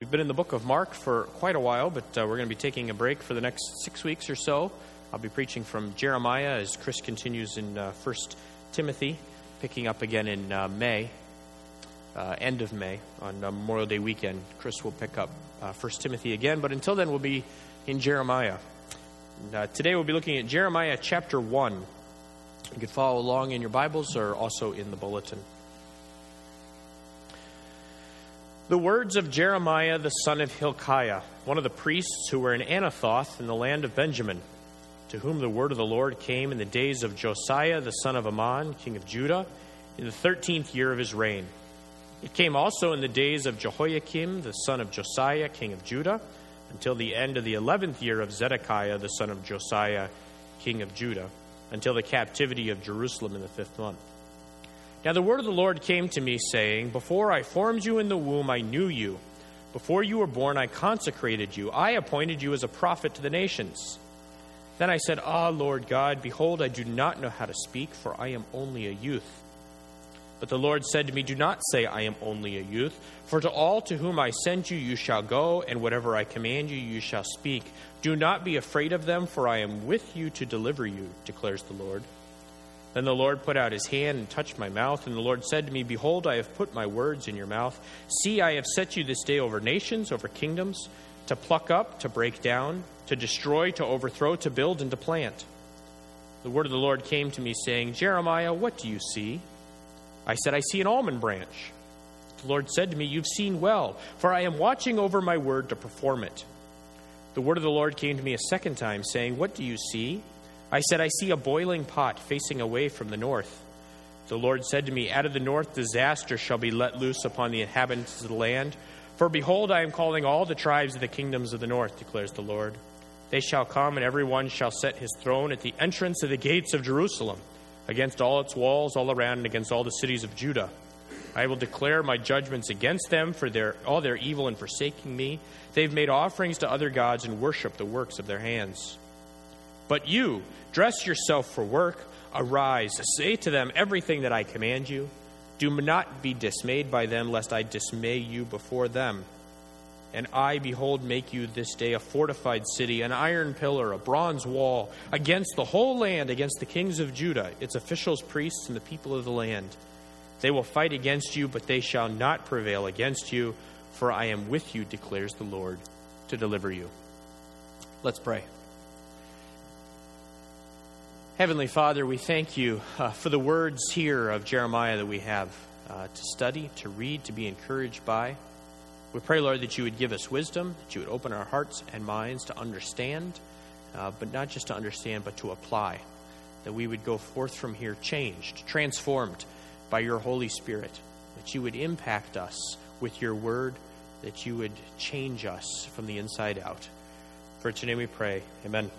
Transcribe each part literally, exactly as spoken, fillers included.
We've been in the book of Mark for quite a while, but uh, we're going to be taking a break for the next six weeks or so. I'll be preaching from Jeremiah as Chris continues in uh, First Timothy, picking up again in uh, May, uh, end of May, on uh, Memorial Day weekend. Chris will pick up uh, First Timothy again, but until then we'll be in Jeremiah. And, uh, today we'll be looking at Jeremiah chapter one. You can follow along in your Bibles or also in the bulletin. The words of Jeremiah the son of Hilkiah, one of the priests who were in Anathoth in the land of Benjamin, to whom the word of the Lord came in the days of Josiah the son of Ammon, king of Judah, in the thirteenth year of his reign. It came also in the days of Jehoiakim the son of Josiah, king of Judah, until the end of the eleventh year of Zedekiah the son of Josiah, king of Judah, until the captivity of Jerusalem in the fifth month. Now the word of the Lord came to me, saying, Before I formed you in the womb, I knew you. Before you were born, I consecrated you. I appointed you as a prophet to the nations. Then I said, Ah, Lord God, behold, I do not know how to speak, for I am only a youth. But the Lord said to me, Do not say, I am only a youth, for to all to whom I send you, you shall go, and whatever I command you, you shall speak. Do not be afraid of them, for I am with you to deliver you, declares the Lord. Then the Lord put out his hand and touched my mouth, and the Lord said to me, Behold, I have put my words in your mouth. See, I have set you this day over nations, over kingdoms, to pluck up, to break down, to destroy, to overthrow, to build, and to plant. The word of the Lord came to me, saying, Jeremiah, what do you see? I said, I see an almond branch. The Lord said to me, You've seen well, for I am watching over my word to perform it. The word of the Lord came to me a second time, saying, What do you see? I said, I see a boiling pot facing away from the north. The Lord said to me, Out of the north disaster shall be let loose upon the inhabitants of the land. For behold, I am calling all the tribes of the kingdoms of the north, declares the Lord. They shall come, and every one shall set his throne at the entrance of the gates of Jerusalem, against all its walls all around, and against all the cities of Judah. I will declare my judgments against them for their all their evil in forsaking me. They've made offerings to other gods and worship the works of their hands. But you, dress yourself for work, arise, say to them everything that I command you. Do not be dismayed by them, lest I dismay you before them. And I, behold, make you this day a fortified city, an iron pillar, a bronze wall, against the whole land, against the kings of Judah, its officials, priests, and the people of the land. They will fight against you, but they shall not prevail against you, for I am with you, declares the Lord, to deliver you. Let's pray. Heavenly Father, we thank you uh, for the words here of Jeremiah that we have uh, to study, to read, to be encouraged by. We pray, Lord, that you would give us wisdom, that you would open our hearts and minds to understand, uh, but not just to understand, but to apply, that we would go forth from here changed, transformed by your Holy Spirit, that you would impact us with your word, that you would change us from the inside out. For it's your name we pray. Amen.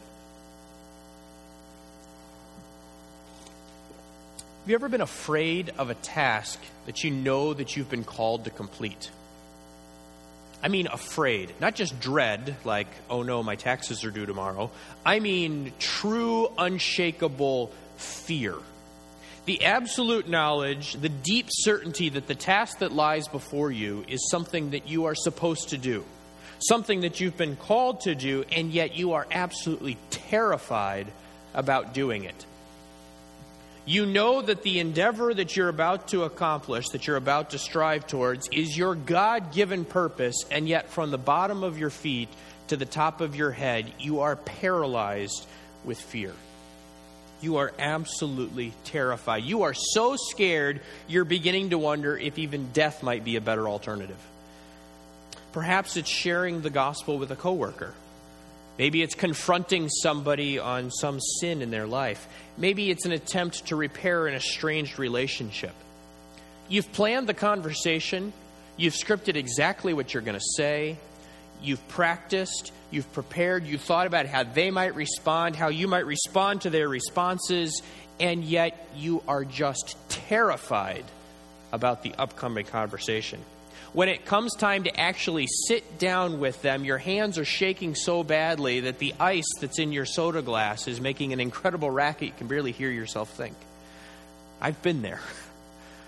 Have you ever been afraid of a task that you know that you've been called to complete? I mean afraid, not just dread, like, oh no, my taxes are due tomorrow. I mean true, unshakable fear. The absolute knowledge, the deep certainty that the task that lies before you is something that you are supposed to do, something that you've been called to do, and yet you are absolutely terrified about doing it. You know that the endeavor that you're about to accomplish, that you're about to strive towards, is your God-given purpose, and yet from the bottom of your feet to the top of your head, you are paralyzed with fear. You are absolutely terrified. You are so scared, you're beginning to wonder if even death might be a better alternative. Perhaps it's sharing the gospel with a coworker. Maybe it's confronting somebody on some sin in their life. Maybe it's an attempt to repair an estranged relationship. You've planned the conversation. You've scripted exactly what you're going to say. You've practiced. You've prepared. You've thought about how they might respond, how you might respond to their responses, and yet you are just terrified about the upcoming conversation. When it comes time to actually sit down with them, your hands are shaking so badly that the ice that's in your soda glass is making an incredible racket. You can barely hear yourself think. I've been there.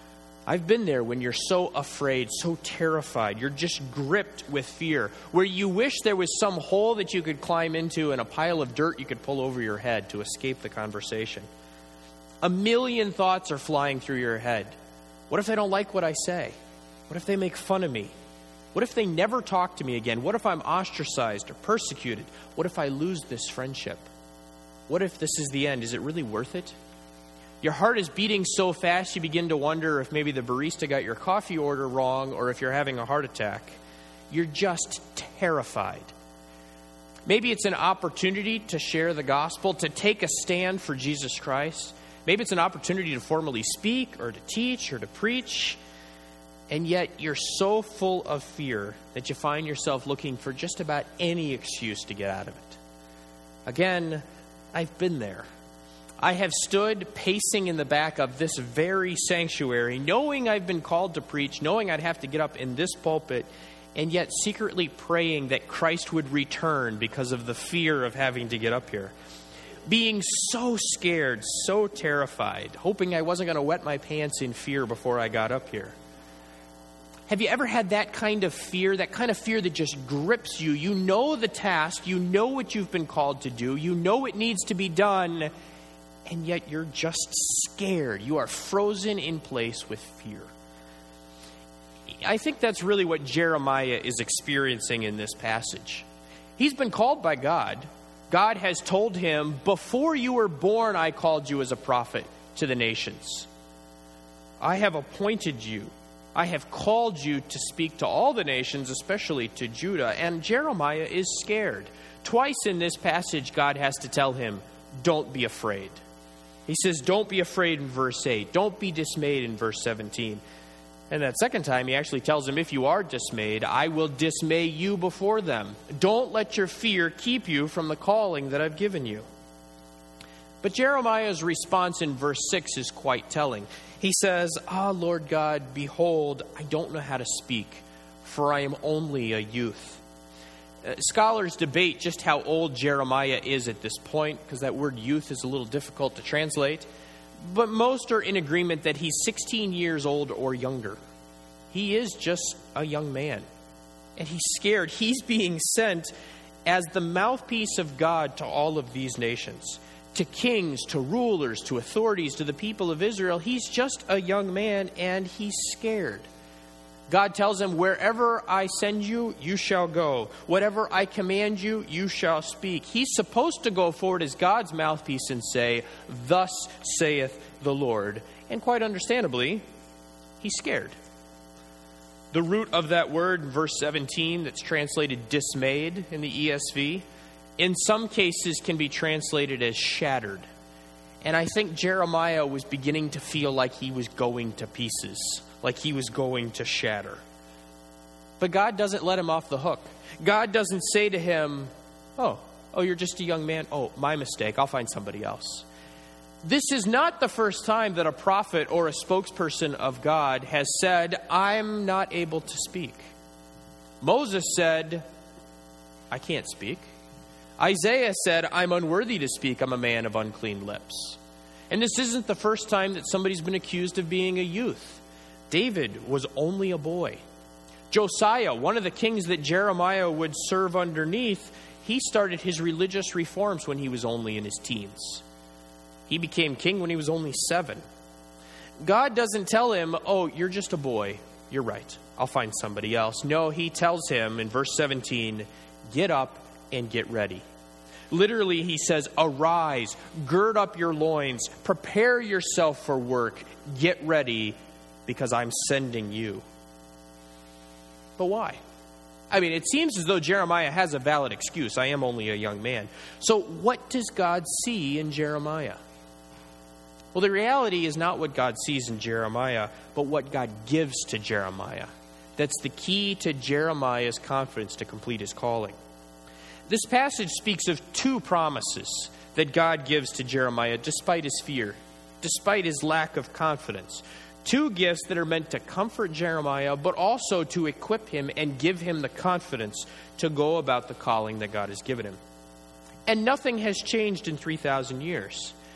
I've been there when you're so afraid, so terrified. You're just gripped with fear, where you wish there was some hole that you could climb into and a pile of dirt you could pull over your head to escape the conversation. A million thoughts are flying through your head. What if they don't like what I say? What if they make fun of me? What if they never talk to me again? What if I'm ostracized or persecuted? What if I lose this friendship? What if this is the end? Is it really worth it? Your heart is beating so fast you begin to wonder if maybe the barista got your coffee order wrong or if you're having a heart attack. You're just terrified. Maybe it's an opportunity to share the gospel, to take a stand for Jesus Christ. Maybe it's an opportunity to formally speak or to teach or to preach. And yet you're so full of fear that you find yourself looking for just about any excuse to get out of it. Again, I've been there. I have stood pacing in the back of this very sanctuary, knowing I've been called to preach, knowing I'd have to get up in this pulpit, and yet secretly praying that Christ would return because of the fear of having to get up here. Being so scared, so terrified, hoping I wasn't going to wet my pants in fear before I got up here. Have you ever had that kind of fear, that kind of fear that just grips you? You know the task, you know what you've been called to do, you know it needs to be done, and yet you're just scared. You are frozen in place with fear. I think that's really what Jeremiah is experiencing in this passage. He's been called by God. God has told him, before you were born, I called you as a prophet to the nations. I have appointed you. I have called you to speak to all the nations, especially to Judah. And Jeremiah is scared. Twice in this passage, God has to tell him, don't be afraid. He says, don't be afraid in verse eight. Don't be dismayed in verse seventeen. And that second time, he actually tells him, if you are dismayed, I will dismay you before them. Don't let your fear keep you from the calling that I've given you. But Jeremiah's response in verse six is quite telling. He says, Ah, Lord God, behold, I don't know how to speak, for I am only a youth. Uh, scholars debate just how old Jeremiah is at this point, because that word youth is a little difficult to translate. But most are in agreement that he's sixteen years old or younger. He is just a young man. And he's scared. He's being sent as the mouthpiece of God to all of these nations. To kings, to rulers, to authorities, to the people of Israel. He's just a young man and he's scared. God tells him, wherever I send you, you shall go. Whatever I command you, you shall speak. He's supposed to go forward as God's mouthpiece and say, thus saith the Lord. And quite understandably, he's scared. The root of that word, verse seventeen, that's translated dismayed in the E S V, in some cases can be translated as shattered. And I think Jeremiah was beginning to feel like he was going to pieces, like he was going to shatter. But God doesn't let him off the hook. God doesn't say to him, oh, oh, you're just a young man. Oh, my mistake. I'll find somebody else. This is not the first time that a prophet or a spokesperson of God has said, I'm not able to speak. Moses said, I can't speak. Isaiah said, I'm unworthy to speak. I'm a man of unclean lips. And this isn't the first time that somebody's been accused of being a youth. David was only a boy. Josiah, one of the kings that Jeremiah would serve underneath, he started his religious reforms when he was only in his teens. He became king when he was only seven. God doesn't tell him, oh, you're just a boy. You're right. I'll find somebody else. No, he tells him in verse seventeen, get up and get ready. Literally, he says, arise, gird up your loins, prepare yourself for work, get ready, because I'm sending you. But why? I mean, it seems as though Jeremiah has a valid excuse. I am only a young man. So what does God see in Jeremiah? Well, the reality is not what God sees in Jeremiah, but what God gives to Jeremiah. That's the key to Jeremiah's confidence to complete his calling. This passage speaks of two promises that God gives to Jeremiah despite his fear, despite his lack of confidence. Two gifts that are meant to comfort Jeremiah, but also to equip him and give him the confidence to go about the calling that God has given him. And nothing has changed in three thousand years.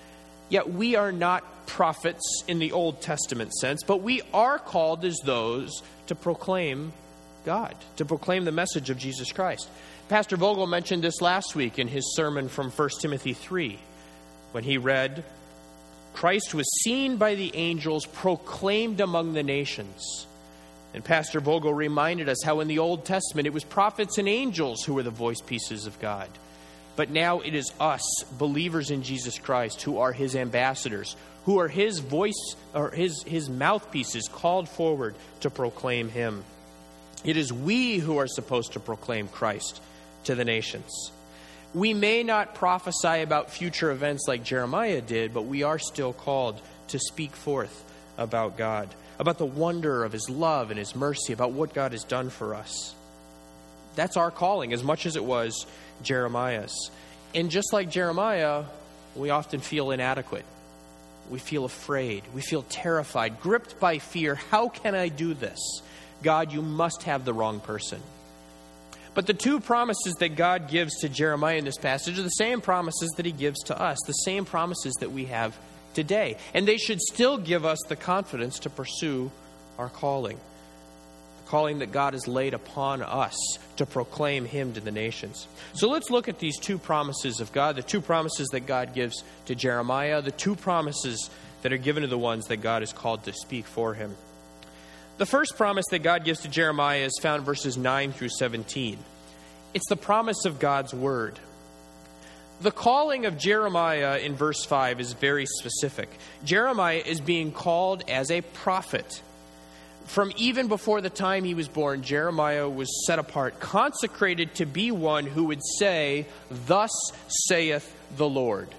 Yet we are not prophets in the Old Testament sense, but we are called as those to proclaim God, to proclaim the message of Jesus Christ. Pastor Vogel mentioned this last week in his sermon from First Timothy three, when he read, Christ was seen by the angels, proclaimed among the nations. And Pastor Vogel reminded us how in the Old Testament it was prophets and angels who were the voice pieces of God. But now it is us, believers in Jesus Christ, who are his ambassadors, who are his voice or his, his mouthpieces called forward to proclaim him. It is we who are supposed to proclaim Christ to the nations. We may not prophesy about future events like Jeremiah did, but we are still called to speak forth about God, about the wonder of his love and his mercy, about what God has done for us. That's our calling as much as it was Jeremiah's. And just like Jeremiah, we often feel inadequate. We feel afraid. We feel terrified, gripped by fear. How can I do this? God, you must have the wrong person. But the two promises that God gives to Jeremiah in this passage are the same promises that he gives to us, the same promises that we have today. And they should still give us the confidence to pursue our calling, the calling that God has laid upon us to proclaim him to the nations. So let's look at these two promises of God, the two promises that God gives to Jeremiah, the two promises that are given to the ones that God is called to speak for him. The first promise that God gives to Jeremiah is found in verses nine through seventeen. It's the promise of God's word. The calling of Jeremiah in verse five is very specific. Jeremiah is being called as a prophet. From even before the time he was born, Jeremiah was set apart, consecrated to be one who would say, "Thus saith the Lord."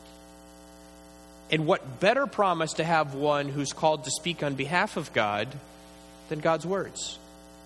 And what better promise to have one who's called to speak on behalf of God than God's words?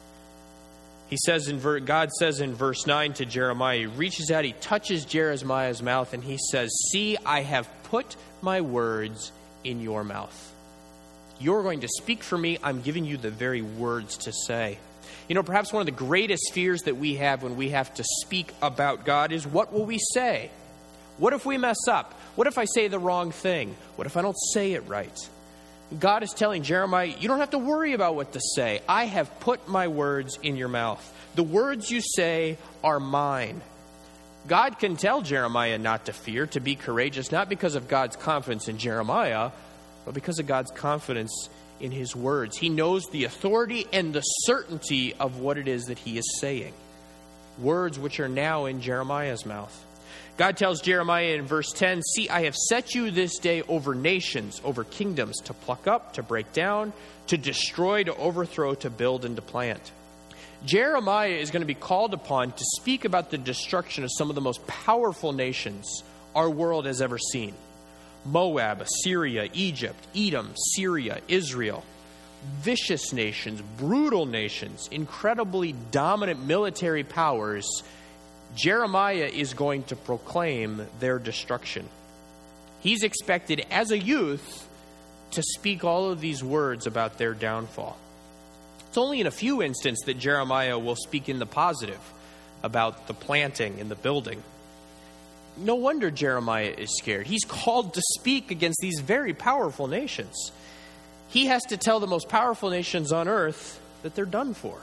He says in ver- God says in verse nine to Jeremiah, he reaches out, he touches Jeremiah's mouth, and he says, "See, I have put my words in your mouth. You're going to speak for me. I'm giving you the very words to say." You know, perhaps one of the greatest fears that we have when we have to speak about God is, what will we say? What if we mess up? What if I say the wrong thing? What if I don't say it right? God is telling Jeremiah, you don't have to worry about what to say. I have put my words in your mouth. The words you say are mine. God can tell Jeremiah not to fear, to be courageous, not because of God's confidence in Jeremiah, but because of God's confidence in his words. He knows the authority and the certainty of what it is that he is saying. Words which are now in Jeremiah's mouth. God tells Jeremiah in verse ten, "See, I have set you this day over nations, over kingdoms, to pluck up, to break down, to destroy, to overthrow, to build, and to plant." Jeremiah is going to be called upon to speak about the destruction of some of the most powerful nations our world has ever seen. Moab, Assyria, Egypt, Edom, Syria, Israel. Vicious nations, brutal nations, incredibly dominant military powers. Jeremiah is going to proclaim their destruction. He's expected as a youth to speak all of these words about their downfall. It's only in a few instances that Jeremiah will speak in the positive about the planting and the building. No wonder Jeremiah is scared. He's called to speak against these very powerful nations. He has to tell the most powerful nations on earth that they're done for.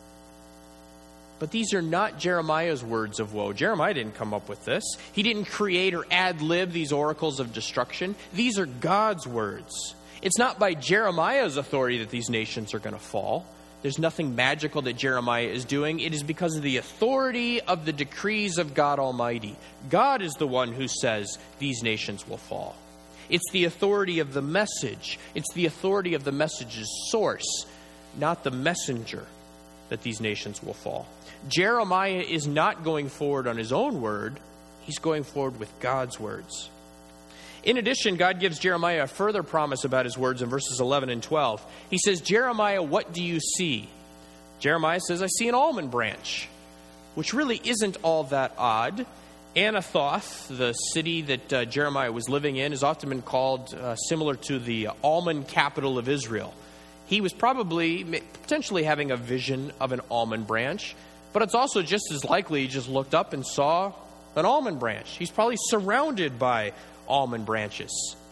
But these are not Jeremiah's words of woe. Jeremiah didn't come up with this. He didn't create or ad-lib these oracles of destruction. These are God's words. It's not by Jeremiah's authority that these nations are going to fall. There's nothing magical that Jeremiah is doing. It is because of the authority of the decrees of God Almighty. God is the one who says these nations will fall. It's the authority of the message. It's the authority of the message's source, not the messenger, that these nations will fall. Jeremiah is not going forward on his own word. He's going forward with God's words. In addition, God gives Jeremiah a further promise about his words in verses eleven and twelve. He says, "Jeremiah, what do you see?" Jeremiah says, "I see an almond branch," which really isn't all that odd. Anathoth, the city that uh, Jeremiah was living in, has often been called uh, similar to the almond capital of Israel. He was probably, potentially having a vision of an almond branch, but it's also just as likely he just looked up and saw an almond branch. He's probably surrounded by almond branches.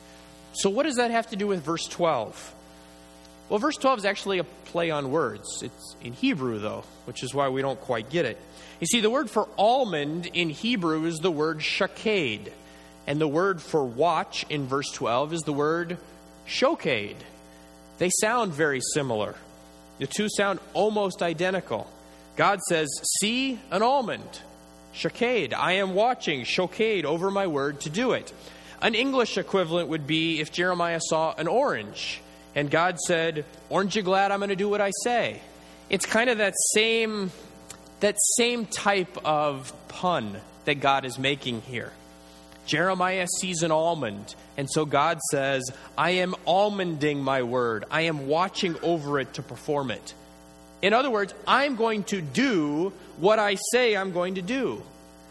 So what does that have to do with verse twelve? Well, verse twelve is actually a play on words. It's in Hebrew, though, which is why we don't quite get it. You see, the word for almond in Hebrew is the word shaked, and the word for watch in verse twelve is the word shoked. They sound very similar. The two sound almost identical. God says, see an almond, shaked. I am watching, shoked, over my word to do it. An English equivalent would be if Jeremiah saw an orange, and God said, aren't you glad I'm going to do what I say? It's kind of that same, that same type of pun that God is making here. Jeremiah sees an almond, and so God says, I am almonding my word. I am watching over it to perform it. In other words, I'm going to do what I say I'm going to do.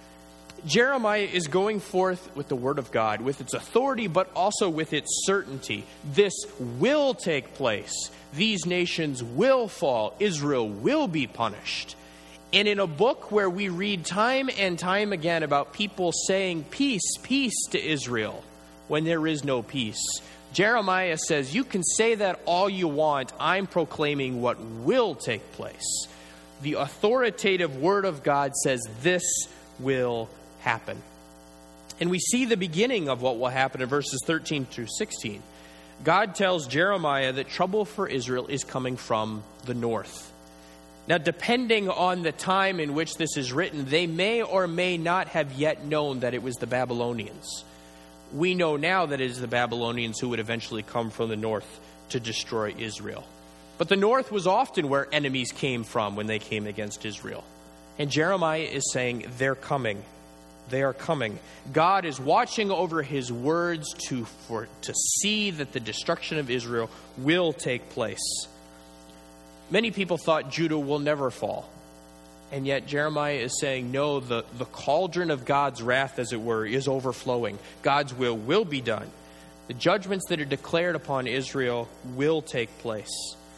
Jeremiah is going forth with the word of God, with its authority, but also with its certainty. This will take place. These nations will fall. Israel will be punished. And in a book where we read time and time again about people saying peace, peace to Israel when there is no peace, Jeremiah says, you can say that all you want. I'm proclaiming what will take place. The authoritative word of God says this will happen. And we see the beginning of what will happen in verses thirteen through sixteen. God tells Jeremiah that trouble for Israel is coming from the north. Now, depending on the time in which this is written, they may or may not have yet known that it was the Babylonians. We know now that it is the Babylonians who would eventually come from the north to destroy Israel. But the north was often where enemies came from when they came against Israel. And Jeremiah is saying, they're coming. They are coming. God is watching over his words to, for, to see that the destruction of Israel will take place. Many people thought Judah will never fall. And yet Jeremiah is saying, no, the, the cauldron of God's wrath, as it were, is overflowing. God's will will be done. The judgments that are declared upon Israel will take place.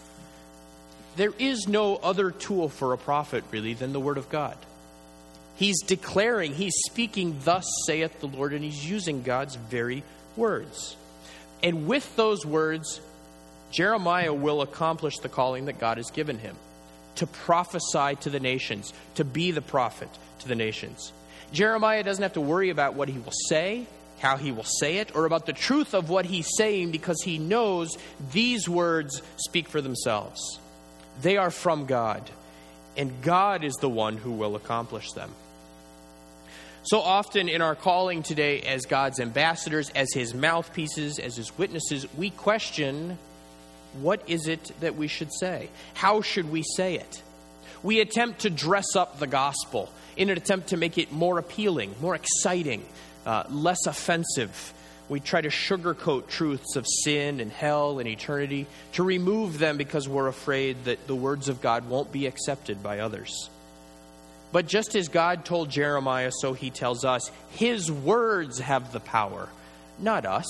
There is no other tool for a prophet, really, than the word of God. He's declaring, he's speaking, thus saith the Lord, and he's using God's very words. And with those words, Jeremiah will accomplish the calling that God has given him, to prophesy to the nations, to be the prophet to the nations. Jeremiah doesn't have to worry about what he will say, how he will say it, or about the truth of what he's saying, because he knows these words speak for themselves. They are from God, and God is the one who will accomplish them. So often in our calling today as God's ambassadors, as his mouthpieces, as his witnesses, we question, what is it that we should say? How should we say it? We attempt to dress up the gospel in an attempt to make it more appealing, more exciting, uh, less offensive. We try to sugarcoat truths of sin and hell and eternity, to remove them because we're afraid that the words of God won't be accepted by others. But just as God told Jeremiah, so he tells us, his words have the power, not us.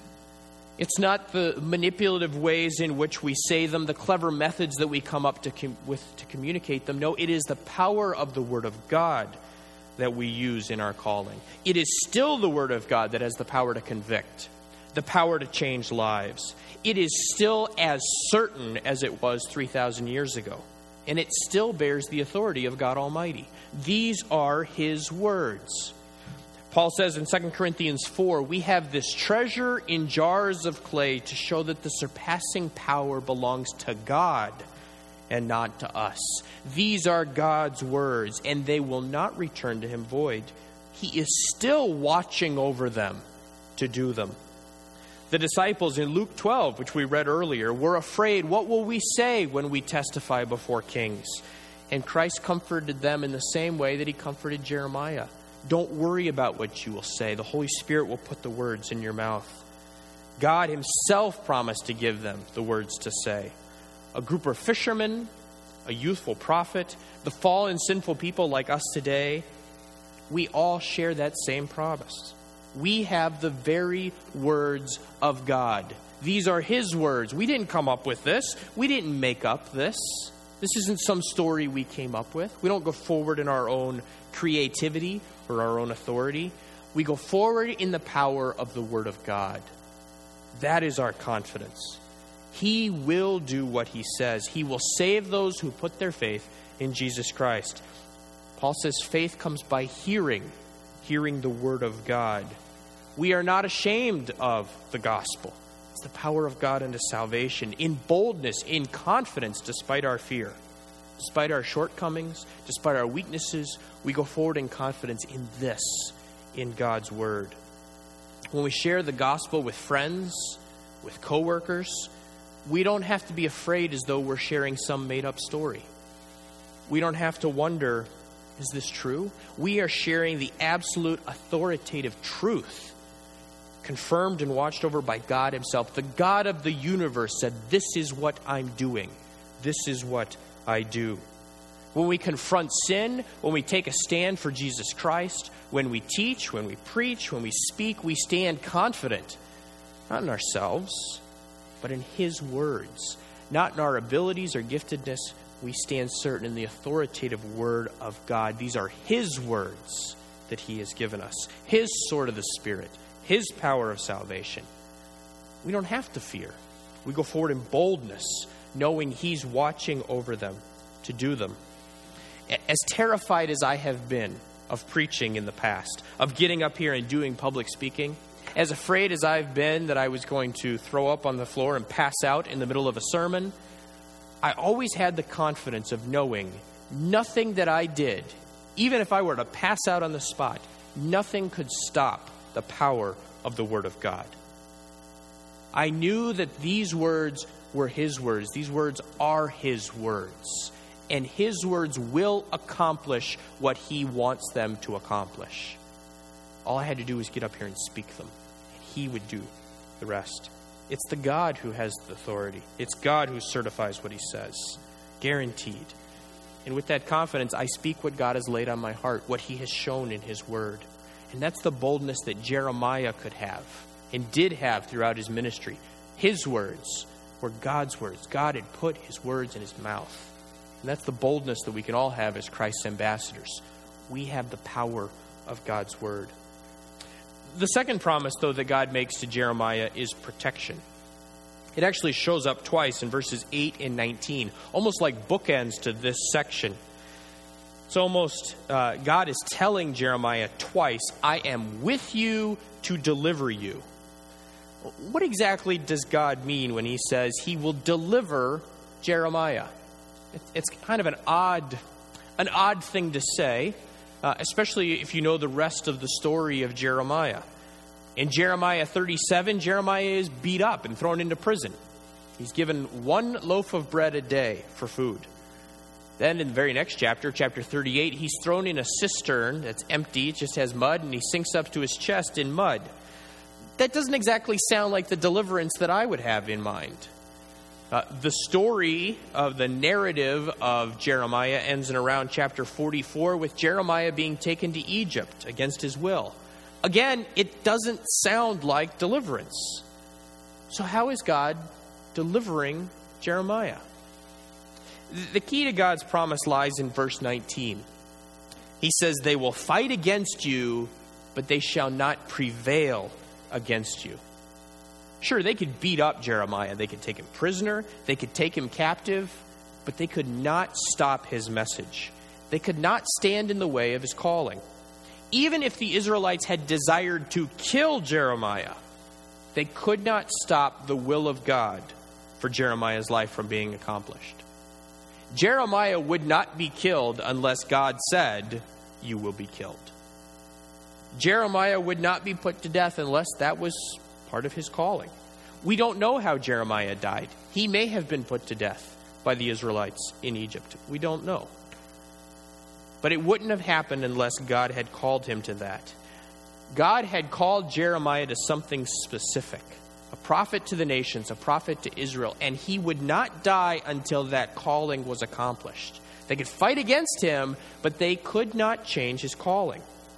It's not the manipulative ways in which we say them, the clever methods that we come up to com- with to communicate them. No, it is the power of the Word of God that we use in our calling. It is still the Word of God that has the power to convict, the power to change lives. It is still as certain as it was three thousand years ago, and it still bears the authority of God Almighty. These are his words. Paul says in Second Corinthians four, we have this treasure in jars of clay to show that the surpassing power belongs to God and not to us. These are God's words, and they will not return to him void. He is still watching over them to do them. The disciples in Luke twelve, which we read earlier, were afraid, what will we say when we testify before kings? And Christ comforted them in the same way that he comforted Jeremiah. Don't worry about what you will say. The Holy Spirit will put the words in your mouth. God himself promised to give them the words to say. A group of fishermen, a youthful prophet, the fallen sinful people like us today, we all share that same promise. We have the very words of God. These are his words. We didn't come up with this. We didn't make up this. This isn't some story we came up with. We don't go forward in our own creativity or our own authority. We go forward in the power of the Word of God. That is our confidence. He will do what he says. He will save those who put their faith in Jesus Christ. Paul says faith comes by hearing, hearing the word of God. We are not ashamed of the gospel. It's the power of God unto salvation, in boldness, in confidence, despite our fear. Despite our shortcomings, despite our weaknesses, we go forward in confidence in this, in God's word. When we share the gospel with friends, with coworkers, we don't have to be afraid as though we're sharing some made-up story. We don't have to wonder, is this true? We are sharing the absolute authoritative truth, confirmed and watched over by God himself. The God of the universe said, this is what I'm doing. This is what I do. When we confront sin, when we take a stand for Jesus Christ, when we teach, when we preach, when we speak, we stand confident, not in ourselves, but in his words. Not in our abilities or giftedness. We stand certain in the authoritative word of God. These are his words that he has given us. His sword of the Spirit. His power of salvation. We don't have to fear. We go forward in boldness, knowing he's watching over them to do them. As terrified as I have been of preaching in the past, of getting up here and doing public speaking, as afraid as I've been that I was going to throw up on the floor and pass out in the middle of a sermon, I always had the confidence of knowing nothing that I did, even if I were to pass out on the spot, nothing could stop the power of the Word of God. I knew that these words were his words. These words are his words. And his words will accomplish what he wants them to accomplish. All I had to do was get up here and speak them. He would do the rest. It's the God who has the authority. It's God who certifies what he says. Guaranteed. And with that confidence, I speak what God has laid on my heart, what he has shown in his word. And that's the boldness that Jeremiah could have and did have throughout his ministry. His words were God's words. God had put his words in his mouth. And that's the boldness that we can all have as Christ's ambassadors. We have the power of God's word. The second promise, though, that God makes to Jeremiah is protection. It actually shows up twice in verses eight and nineteen, almost like bookends to this section. It's almost, uh, God is telling Jeremiah twice, I am with you to deliver you. What exactly does God mean when he says he will deliver Jeremiah? It's kind of an odd, an odd thing to say, uh, especially if you know the rest of the story of Jeremiah. In Jeremiah thirty-seven, Jeremiah is beat up and thrown into prison. He's given one loaf of bread a day for food. Then in the very next chapter, chapter thirty-eight, he's thrown in a cistern that's empty. It just has mud, and he sinks up to his chest in mud. That doesn't exactly sound like the deliverance that I would have in mind. Uh, the story of the narrative of Jeremiah ends in around chapter forty-four with Jeremiah being taken to Egypt against his will. Again, it doesn't sound like deliverance. So how is God delivering Jeremiah? The key to God's promise lies in verse nineteen. He says, they will fight against you, but they shall not prevail against you. Sure, they could beat up Jeremiah. They could take him prisoner. They could take him captive. But they could not stop his message. They could not stand in the way of his calling. Even if the Israelites had desired to kill Jeremiah, they could not stop the will of God for Jeremiah's life from being accomplished. Jeremiah would not be killed unless God said, you will be killed. Jeremiah would not be put to death unless that was part of his calling. We don't know how Jeremiah died. He may have been put to death by the Israelites in Egypt. We don't know. But it wouldn't have happened unless God had called him to that. God had called Jeremiah to something specific, a prophet to the nations, a prophet to Israel, and he would not die until that calling was accomplished. They could fight against him, but they could not change his calling.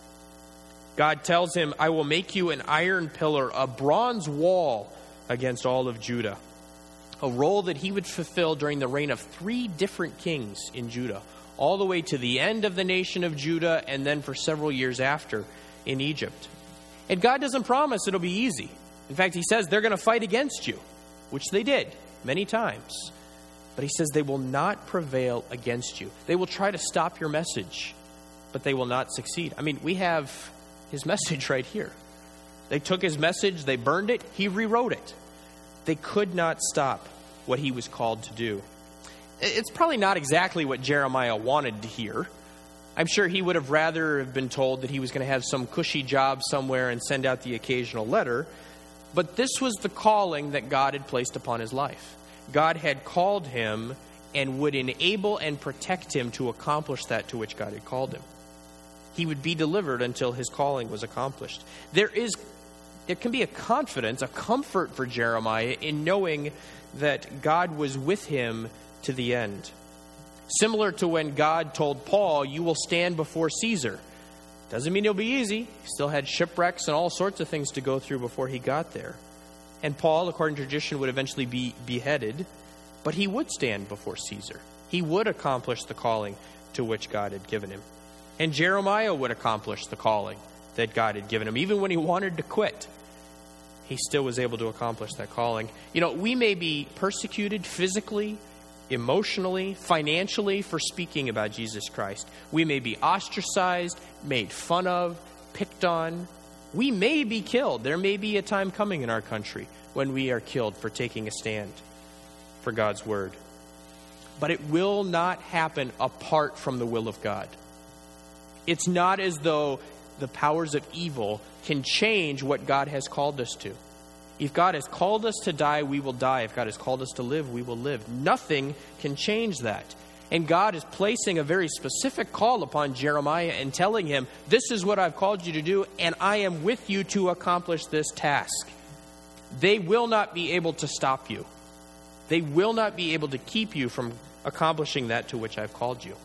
God tells him, I will make you an iron pillar, a bronze wall against all of Judah. A role that he would fulfill during the reign of three different kings in Judah, all the way to the end of the nation of Judah, and then for several years after in Egypt. And God doesn't promise it'll be easy. In fact, he says they're going to fight against you, which they did many times. But he says they will not prevail against you. They will try to stop your message, but they will not succeed. I mean, we have his message right here. They took his message, they burned it, he rewrote it. They could not stop what he was called to do. It's probably not exactly what Jeremiah wanted to hear. I'm sure he would have rather have been told that he was going to have some cushy job somewhere and send out the occasional letter. But this was the calling that God had placed upon his life. God had called him and would enable and protect him to accomplish that to which God had called him. He would be delivered until his calling was accomplished. There is, there can be a confidence, a comfort for Jeremiah in knowing that God was with him to the end. Similar to when God told Paul, you will stand before Caesar. Doesn't mean it'll be easy. He still had shipwrecks and all sorts of things to go through before he got there. And Paul, according to tradition, would eventually be beheaded, but he would stand before Caesar. He would accomplish the calling to which God had given him. And Jeremiah would accomplish the calling that God had given him. Even when he wanted to quit, he still was able to accomplish that calling. You know, we may be persecuted physically, emotionally, financially for speaking about Jesus Christ. We may be ostracized, made fun of, picked on. We may be killed. There may be a time coming in our country when we are killed for taking a stand for God's word. But it will not happen apart from the will of God. It's not as though the powers of evil can change what God has called us to. If God has called us to die, we will die. If God has called us to live, we will live. Nothing can change that. And God is placing a very specific call upon Jeremiah and telling him, this is what I've called you to do, and I am with you to accomplish this task. They will not be able to stop you. They will not be able to keep you from accomplishing that to which I've called you.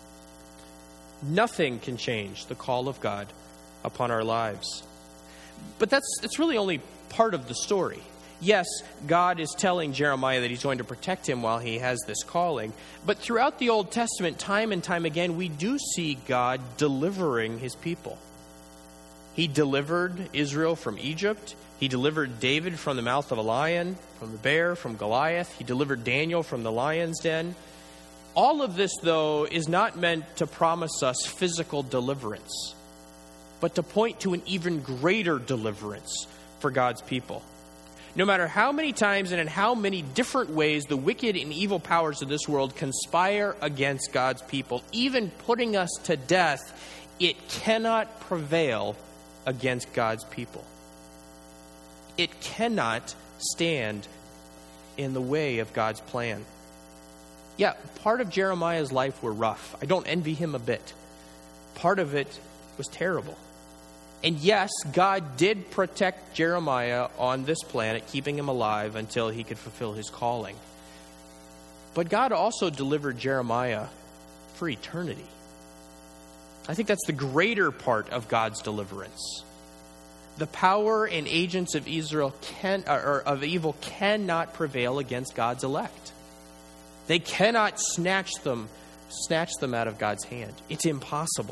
Nothing can change the call of God upon our lives. But that's it's really only part of the story. Yes, God is telling Jeremiah that he's going to protect him while he has this calling. But throughout the Old Testament, time and time again, we do see God delivering his people. He delivered Israel from Egypt. He delivered David from the mouth of a lion, from the bear, from Goliath. He delivered Daniel from the lion's den. All of this, though, is not meant to promise us physical deliverance, but to point to an even greater deliverance for God's people. No matter how many times and in how many different ways the wicked and evil powers of this world conspire against God's people, even putting us to death, it cannot prevail against God's people. It cannot stand in the way of God's plan. Yeah, part of Jeremiah's life were rough. I don't envy him a bit. Part of it was terrible. And yes, God did protect Jeremiah on this planet, keeping him alive until he could fulfill his calling. But God also delivered Jeremiah for eternity. I think that's the greater part of God's deliverance. The power and agents of Israel can, or of evil cannot prevail against God's elect. They cannot snatch them, snatch them out of God's hand. It's impossible.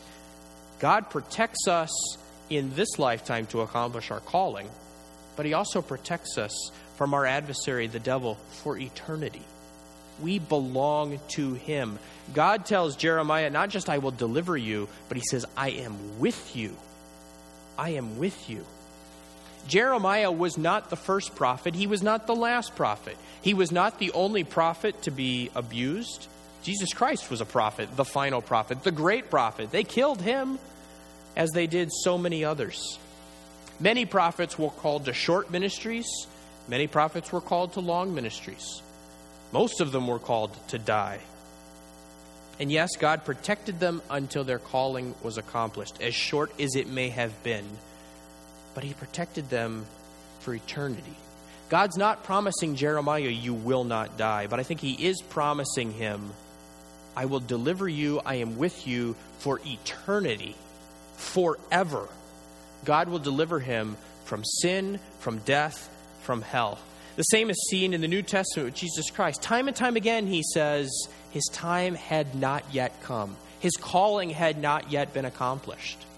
God protects us in this lifetime to accomplish our calling, but he also protects us from our adversary, the devil, for eternity. We belong to him. God tells Jeremiah, not just I will deliver you, but he says, I am with you. I am with you. Jeremiah was not the first prophet. He was not the last prophet. He was not the only prophet to be abused. Jesus Christ was a prophet, the final prophet, the great prophet. They killed him as they did so many others. Many prophets were called to short ministries. Many prophets were called to long ministries. Most of them were called to die. And yes, God protected them until their calling was accomplished, as short as it may have been. But he protected them for eternity. God's not promising Jeremiah, you will not die. But I think he is promising him, I will deliver you, I am with you for eternity, forever. God will deliver him from sin, from death, from hell. The same is seen in the New Testament with Jesus Christ. Time and time again, he says, his time had not yet come. His calling had not yet been accomplished.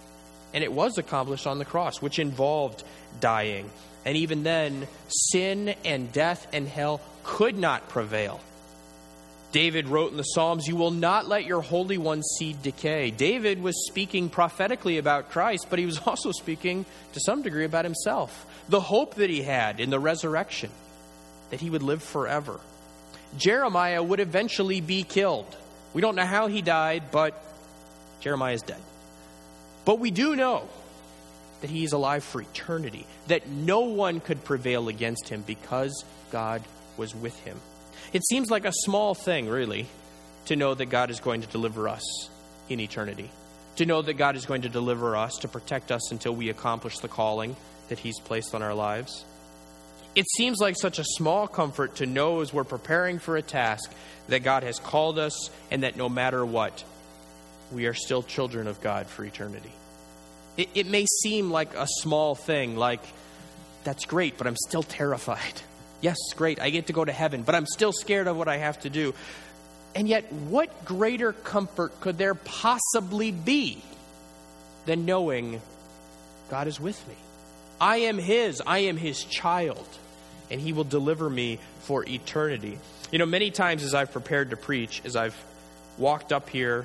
And it was accomplished on the cross, which involved dying. And even then, sin and death and hell could not prevail. David wrote in the Psalms, "You will not let your Holy One's seed decay." David was speaking prophetically about Christ, but he was also speaking to some degree about himself. The hope that he had in the resurrection, that he would live forever. Jeremiah would eventually be killed. We don't know how he died, but Jeremiah is dead. But we do know that he is alive for eternity, that no one could prevail against him because God was with him. It seems like a small thing, really, to know that God is going to deliver us in eternity, to know that God is going to deliver us, to protect us until we accomplish the calling that he's placed on our lives. It seems like such a small comfort to know as we're preparing for a task that God has called us and that no matter what, we are still children of God for eternity. It, it may seem like a small thing, like, that's great, but I'm still terrified. Yes, great, I get to go to heaven, but I'm still scared of what I have to do. And yet, what greater comfort could there possibly be than knowing God is with me? I am his, I am his child, and he will deliver me for eternity. You know, many times as I've prepared to preach, as I've walked up here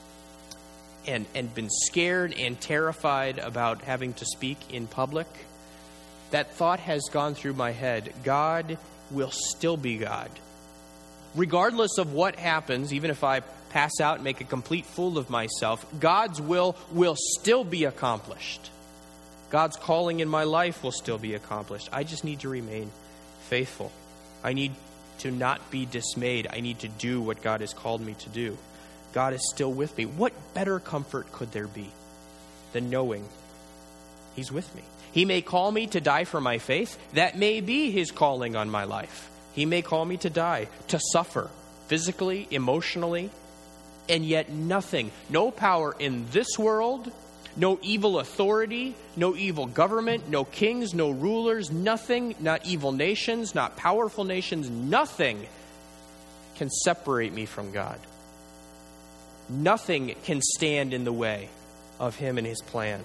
and, and been scared and terrified about having to speak in public, that thought has gone through my head. God will still be God. Regardless of what happens, even if I pass out and make a complete fool of myself, God's will will still be accomplished. God's calling in my life will still be accomplished. I just need to remain faithful. I need to not be dismayed. I need to do what God has called me to do. God is still with me. What better comfort could there be than knowing he's with me? He may call me to die for my faith. That may be his calling on my life. He may call me to die, to suffer physically, emotionally, and yet nothing, no power in this world, no evil authority, no evil government, no kings, no rulers, nothing, not evil nations, not powerful nations, nothing can separate me from God. Nothing can stand in the way of him and his plan.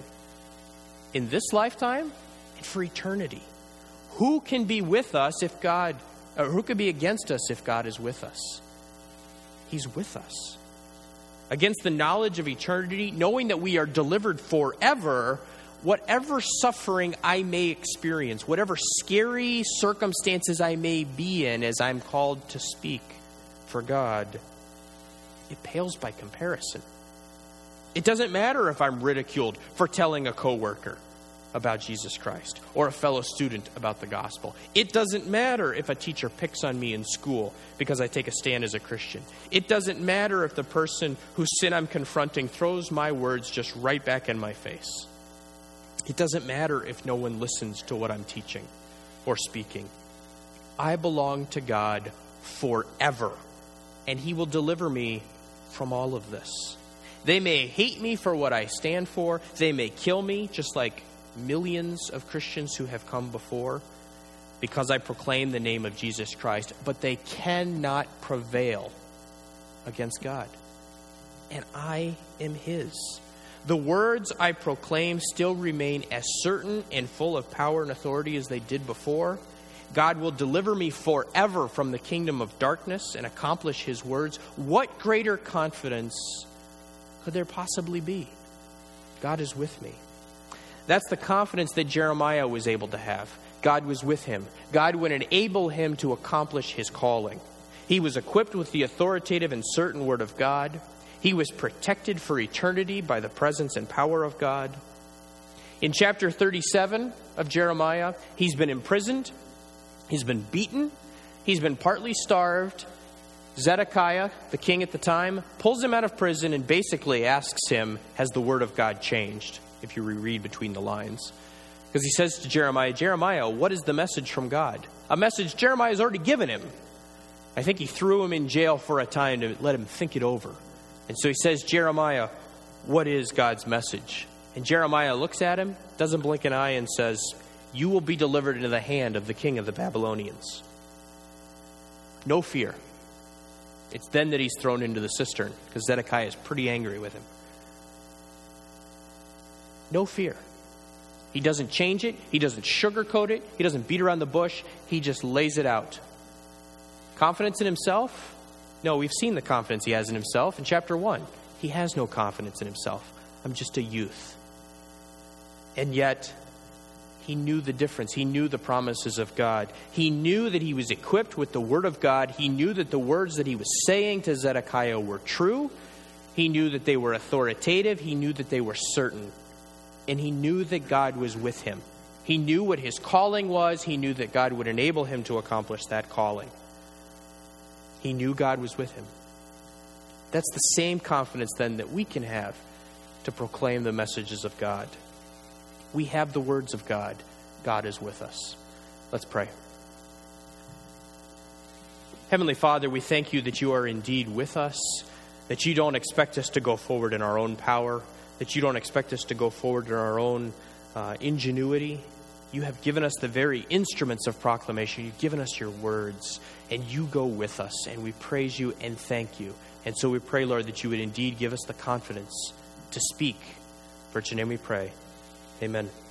In this lifetime and for eternity. Who can be with us if God, or who could be against us if God is with us? He's with us. Against the knowledge of eternity, knowing that we are delivered forever, whatever suffering I may experience, whatever scary circumstances I may be in as I'm called to speak for God, it pales by comparison. It doesn't matter if I'm ridiculed for telling a coworker about Jesus Christ or a fellow student about the gospel. It doesn't matter if a teacher picks on me in school because I take a stand as a Christian. It doesn't matter if the person whose sin I'm confronting throws my words just right back in my face. It doesn't matter if no one listens to what I'm teaching or speaking. I belong to God forever, and he will deliver me from all of this. They may hate me for what I stand for. They may kill me, just like millions of Christians who have come before, because I proclaim the name of Jesus Christ. But they cannot prevail against God. And I am his. The words I proclaim still remain as certain and full of power and authority as they did before. God will deliver me forever from the kingdom of darkness and accomplish his words. What greater confidence could there possibly be? God is with me. That's the confidence that Jeremiah was able to have. God was with him. God would enable him to accomplish his calling. He was equipped with the authoritative and certain word of God. He was protected for eternity by the presence and power of God. In chapter thirty-seven of Jeremiah, he's been imprisoned. He's been beaten. He's been partly starved. Zedekiah, the king at the time, pulls him out of prison and basically asks him, has the word of God changed? If you reread between the lines. Because he says to Jeremiah, Jeremiah, what is the message from God? A message Jeremiah has already given him. I think he threw him in jail for a time to let him think it over. And so he says, Jeremiah, what is God's message? And Jeremiah looks at him, doesn't blink an eye, and says, you will be delivered into the hand of the king of the Babylonians. No fear. It's then that he's thrown into the cistern, because Zedekiah is pretty angry with him. No fear. He doesn't change it. He doesn't sugarcoat it. He doesn't beat around the bush. He just lays it out. Confidence in himself? No, we've seen the confidence he has in himself in chapter one. He has no confidence in himself. I'm just a youth. And yet, he knew the difference. He knew the promises of God. He knew that he was equipped with the word of God. He knew that the words that he was saying to Zedekiah were true. He knew that they were authoritative. He knew that they were certain. And he knew that God was with him. He knew what his calling was. He knew that God would enable him to accomplish that calling. He knew God was with him. That's the same confidence then that we can have to proclaim the messages of God. We have the words of God. God is with us. Let's pray. Heavenly Father, we thank you that you are indeed with us, that you don't expect us to go forward in our own power, that you don't expect us to go forward in our own uh, ingenuity. You have given us the very instruments of proclamation. You've given us your words, and you go with us, and we praise you and thank you. And so we pray, Lord, that you would indeed give us the confidence to speak. For it's your name we pray. Amen.